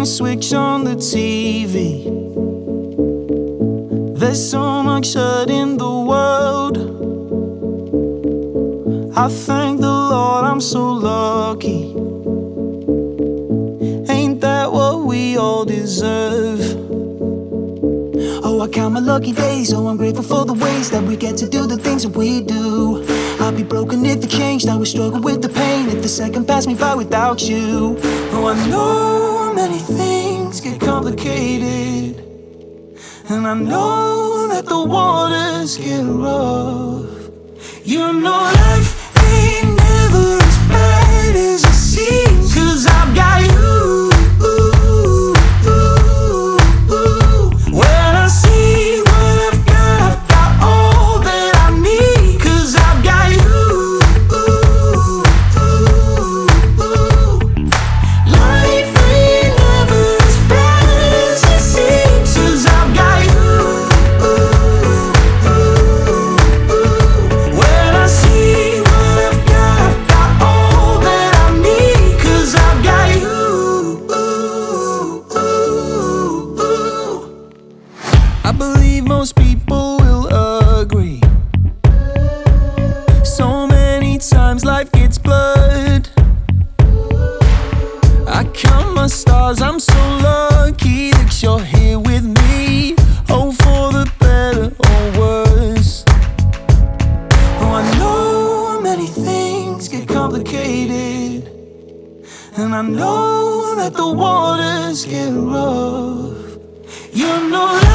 switch on the TV, there's so much hurt in the world. I thank the Lord I'm so lucky. Ain't that what we all deserve? Oh, I count my lucky days. Oh, I'm grateful for the ways that we get to do the things that we do. I'd be broken if it changed. I would struggle with the pain if the second passed me by without you. Oh, I know many things get complicated, and I know that the waters get rough. You know life ain't never as bad as it seems, 'cause I've got you. When I see what I've got all that I need, 'cause I've got you. Life ain't never as bad as it seems, 'cause I've got you. When I see what I've got all that I need, 'cause I've got you. I believe most people will agree. So many times life gets blurred. I count my stars, I'm so lucky that you're here with me. Oh, for the better or worse. Oh, I know many things get complicated, and I know that the waters get rough. You know